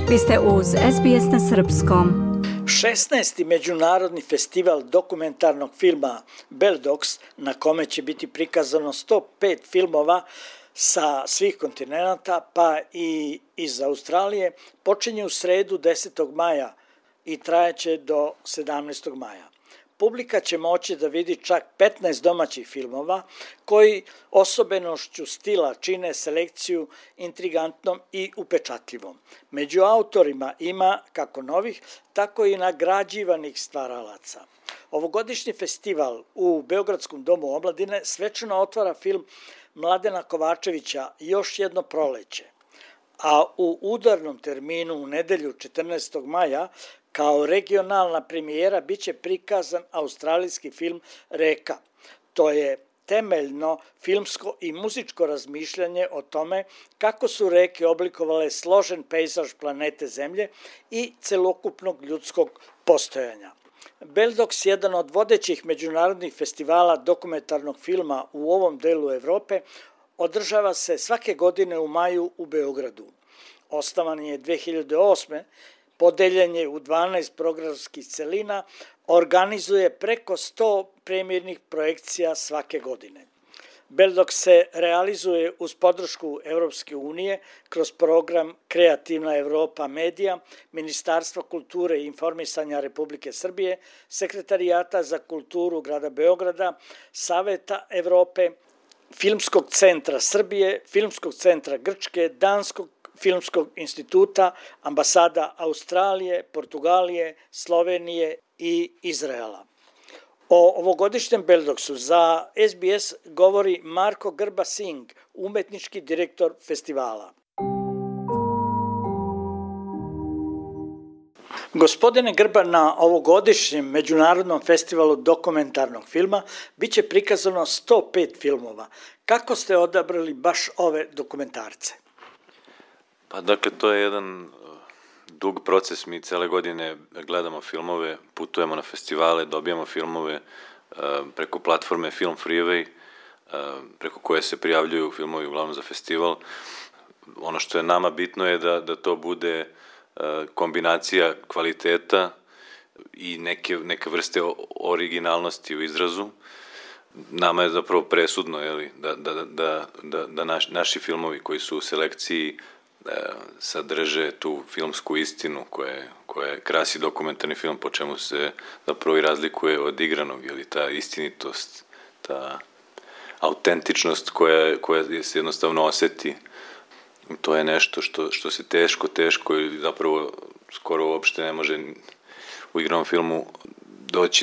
Vi ste uz SBS na srpskom. 16. međunarodni festival dokumentarnog filma Beldox, na kome će biti prikazano 105 filmova sa svih kontinenata, pa i iz Australije, počinje u sredu 10. maja i trajaće do 17. maja. Publika će moći da vidi čak 15 domaćih filmova koji osobenošću stila čine selekciju intrigantnom i upečatljivom. Među autorima ima kako novih, tako i nagrađivanih stvaralaca. Ovogodišnji festival u Beogradskom domu omladine svečano otvara film Mladena Kovačevića Još jedno proleće, a u udarnom terminu u nedelju 14. maja kao regionalna premijera biće prikazan australijski film Reka. To je temeljno filmsko i muzičko razmišljanje o tome kako su reke oblikovale složen pejzaž planete Zemlje i celokupnog ljudskog postojanja. Beldox, jedan od vodećih međunarodnih festivala dokumentarnog filma u ovom delu Evrope, održava se svake godine u maju u Beogradu. Osnovan je 2008. Podeljen je u 12 programskih celina, organizuje preko 100 premijernih projekcija svake godine. Beldox se realizuje uz podršku Evropske unije kroz program Kreativna Evropa Medija, Ministarstva kulture i informisanja Republike Srbije, Sekretarijata za kulturu grada Beograda, Saveta Evrope, Filmskog centra Srbije, Filmskog centra Grčke, Danskog Filmskog instituta, ambasada Australije, Portugalije, Slovenije i Izraela. O ovogodišnjem Beldoxu za SBS govori Marko Grba Singh, umetnički direktor festivala. Gospodine Grba, na ovogodišnjem međunarodnom festivalu dokumentarnog filma biće prikazano 105 filmova. Kako ste odabrali baš ove dokumentarce? Pa dakle, to je jedan dug proces, mi cele godine gledamo filmove, putujemo na festivale, dobijamo filmove preko platforme Film Freeway, preko koje se prijavljuju filmovi uglavnom za festival. Ono što je nama bitno je da to bude kombinacija kvaliteta i neke vrste originalnosti u izrazu. Nama je zapravo presudno da naši filmovi koji su u selekciji sadrže tu filmsku istinu koja krasi dokumentarni film, po čemu se zapravo i razlikuje od igranog, ta istinitost, ta autentičnost koja se jednostavno oseti. To je nešto što se teško i zapravo skoro uopšte ne može u igranom filmu doći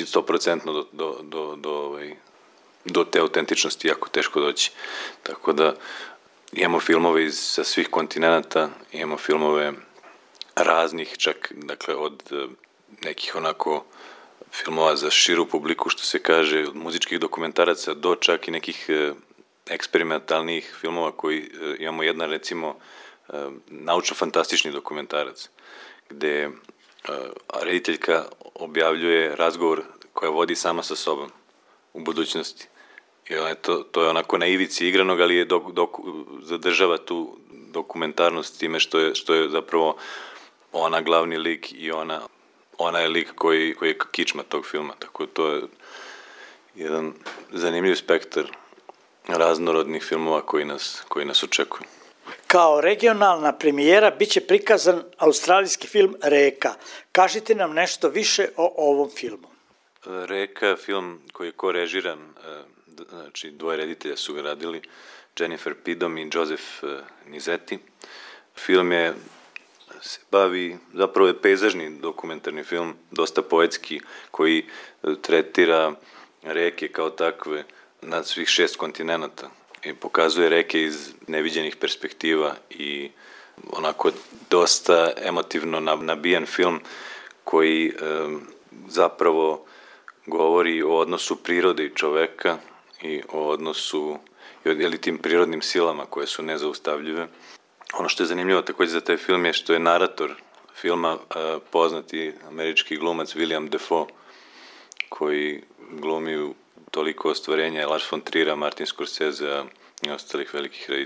100% do te autentičnosti, jako teško doći. Tako da imamo filmove sa svih kontinenata, imamo filmove raznih, čak dakle od nekih onako filmova za širu publiku, što se kaže, od muzičkih dokumentaraca do čak i nekih eksperimentalnih filmova koji imamo jedan, recimo, naučno-fantastični dokumentarac, gde rediteljka objavljuje razgovor koja vodi sama sa sobom u budućnosti. I to je onako na ivici igranog, ali je zadržava tu dokumentarnost time što je zapravo ona glavni lik i ona je lik koji je kičma tog filma. Tako to je jedan zanimljiv spektar raznorodnih filmova koji nas očekuju. Kao regionalna premijera biće prikazan australijski film Reka. Kažite nam nešto više o ovom filmu. Reka, film koji je ko-režiran, znači dvoje reditelja su ga radili, Jennifer Pidom i Joseph Nizeti. Film se bavi, zapravo je pejzažni dokumentarni film, dosta poetski, koji tretira reke kao takve na svih 6 kontinenata i pokazuje reke iz neviđenih perspektiva i onako dosta emotivno nabijen film koji zapravo govori o odnosu prirode i čoveka i o odnosu ili tim prirodnim silama koje su nezaustavljive. Ono što je zanimljivo takođe za taj film je što je narator filma poznati američki glumac William Dafoe, koji glumi u toliko ostvarenja Lars von Trier'a, Martin Scorsesea i ostalih velikih reditelja.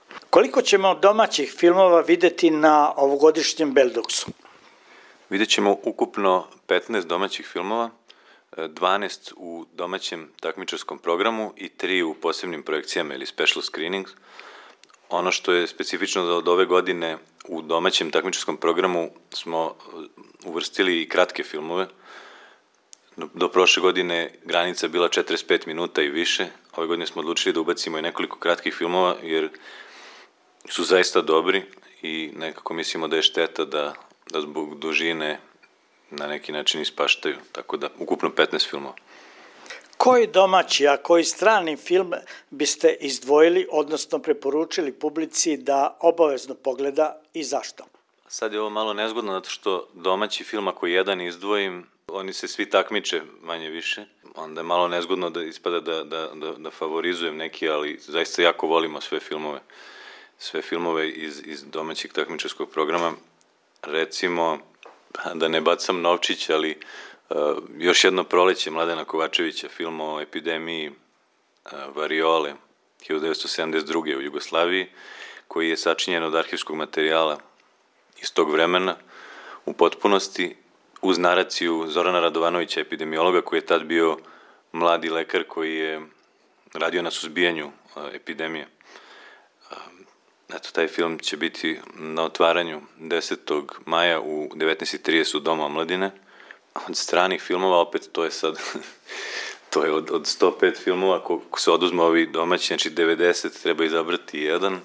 Koliko ćemo domaćih filmova videti na ovogodišnjem Beldoksu? Vidjet ćemo ukupno 15 domaćih filmova, 12 u domaćem takmičarskom programu i 3 u posebnim projekcijama ili special screenings. Ono što je specifično da od ove godine u domaćem takmičarskom programu smo uvrstili i kratke filmove. Do prošle godine granica je bila 45 minuta i više. Ove godine smo odlučili da ubacimo i nekoliko kratkih filmova jer su zaista dobri i nekako mislimo da je šteta da zbog dužine na neki način ispaštaju. Tako da ukupno 15 filmova. Koji domaći, a koji strani film biste izdvojili, odnosno preporučili publici da obavezno pogleda i zašto? Sad je ovo malo nezgodno, zato što domaći film, ako jedan izdvojim, oni se svi takmiče manje više. Onda je malo nezgodno da ispada da favorizujem neki, ali zaista jako volimo sve filmove. Sve filmove iz domaćeg takmičarskog programa. Recimo, da ne bacam novčić, ali još jedno proleće Mladena Kovačevića, film o epidemiji variole 1972. u Jugoslaviji, koji je sačinjen od arhivskog materijala iz tog vremena u potpunosti, uz naraciju Zorana Radovanovića, epidemiologa, koji je tad bio mladi lekar koji je radio na suzbijanju epidemije. Eto, taj film će biti na otvaranju 10. maja u 19:30 u Domu omladine. Od stranih filmova, opet to je sad, to je od 105 filmova, ako se oduzme ovi domaći, znači 90, treba izabrati jedan.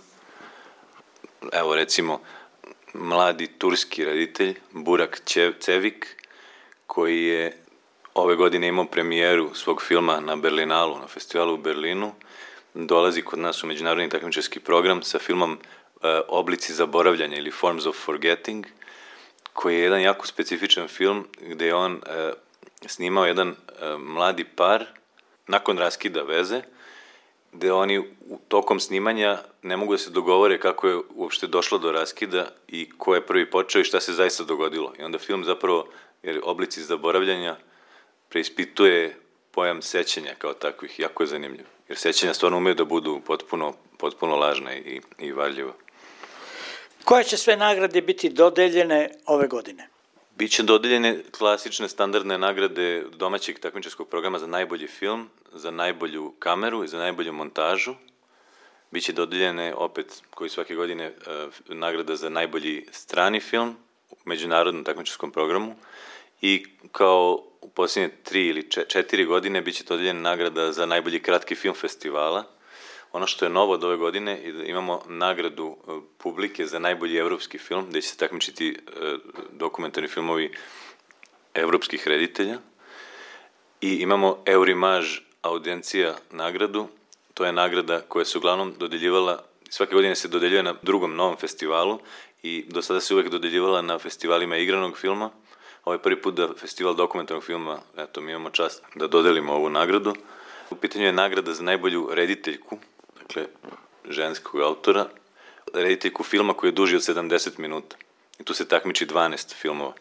Evo recimo, mladi turski reditelj, Burak Cevik, koji je ove godine imao premijeru svog filma na Berlinalu, na festivalu u Berlinu, dolazi kod nas u međunarodni takmičarski program sa filmom Oblici zaboravljanja ili Forms of Forgetting, koji je jedan jako specifičan film gde je on snimao jedan mladi par nakon raskida veze, gde oni tokom snimanja ne mogu da se dogovore kako je uopšte došlo do raskida i ko je prvi počeo i šta se zaista dogodilo. I onda film zapravo, jer Oblici zaboravljanja, preispituje pojam sećanja kao takvih, jako je zanimljiv. Jer sećanja stvarno umeju da budu potpuno lažne i varljive. Koje će sve nagrade biti dodeljene ove godine? Biće dodeljene klasične standardne nagrade domaćeg takmičarskog programa za najbolji film, za najbolju kameru i za najbolju montažu. Biće dodeljene, opet, koji svake godine, nagrada za najbolji strani film u međunarodnom takmičarskom programu i kao u posljednje 3 ili 4 godine biće dodeljena nagrada za najbolji kratki film festivala. Ono što je novo od ove godine je da imamo nagradu publike za najbolji evropski film, gde će se takmičiti dokumentarni filmovi evropskih reditelja. I imamo Eurimage audiencija nagradu, to je nagrada koja se uglavnom dodeljivala, svake godine se dodeljuje na drugom novom festivalu i do sada se uvek dodeljivala na festivalima igranog filma. Ovo je prvi put da festival dokumentarnog filma, eto, mi imamo čast da dodelimo ovu nagradu. U pitanju je nagrada za najbolju rediteljku, dakle, ženskog autora, rediteljku filma koji je duži od 70 minuta. I tu se takmiči 12 filmova.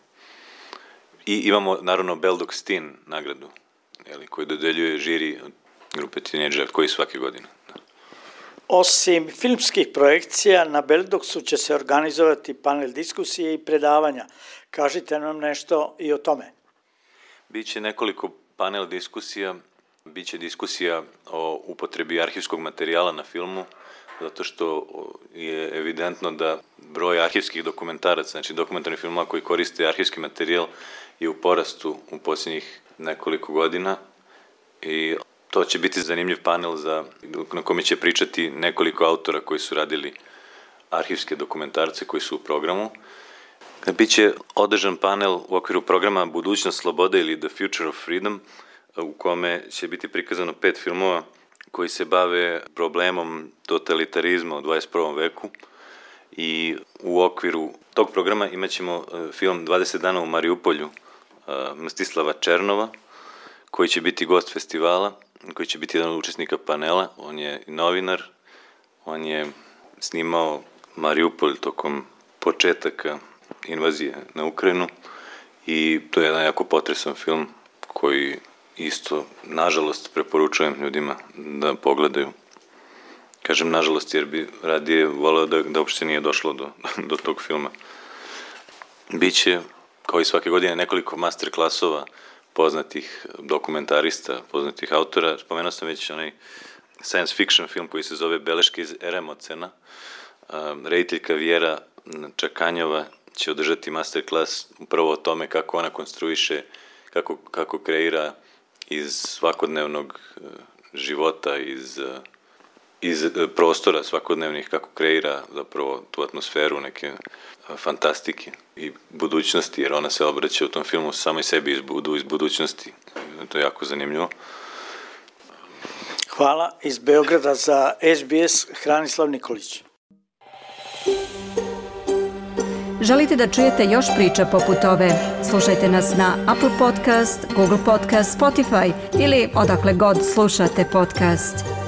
I imamo, naravno, Beldox Teen nagradu, koju dodeljuje žiri grupe tinejdžera, koji svake godine. Osim filmskih projekcija, na Beldoksu će se organizovati panel diskusije i predavanja. Kažite nam nešto i o tome. Biće nekoliko panel diskusija. Biće diskusija o upotrebi arhivskog materijala na filmu, zato što je evidentno da broj arhivskih dokumentaraca, znači dokumentarnih filmova koji koriste arhivski materijal, je u porastu u posljednjih nekoliko godina i to će biti zanimljiv panel na kome će pričati nekoliko autora koji su radili arhivske dokumentarce koji su u programu. Biće održan panel u okviru programa Budućnost slobode ili The Future of Freedom, u kome će biti prikazano 5 filmova koji se bave problemom totalitarizma u 21. veku i u okviru tog programa imat ćemo film 20 dana u Mariupolju Mstislava Černova, koji će biti gost festivala, koji će biti jedan od učesnika panela. On je novinar, on je snimao Mariupolj tokom početaka invazije na Ukrajinu i to je jedan jako potresan film koji isto, nažalost, preporučujem ljudima da pogledaju. Kažem nažalost jer bi radije voleo da uopšte nije došlo do tog filma. Biće, kao i svake godine, nekoliko master klasova poznatih dokumentarista, poznatih autora. Spomenuo sam već onaj science fiction film koji se zove Beleške iz Eremocena. Rediteljka Vjera Čakanjova će održati master klas upravo o tome kako ona konstruiše, kako kreira iz svakodnevnog života, iz prostora svakodnevnih, kako kreira zapravo tu atmosferu neke fantastike i budućnosti, jer ona se obraća u tom filmu samoj sebi iz budućnosti. To je jako zanimljivo. Hvala. Iz Beograda za SBS Hranislav Nikolić. Želite da čujete još priča poput ove? Slušajte nas na Apple Podcast, Google Podcast, Spotify ili odakle god slušate podcast.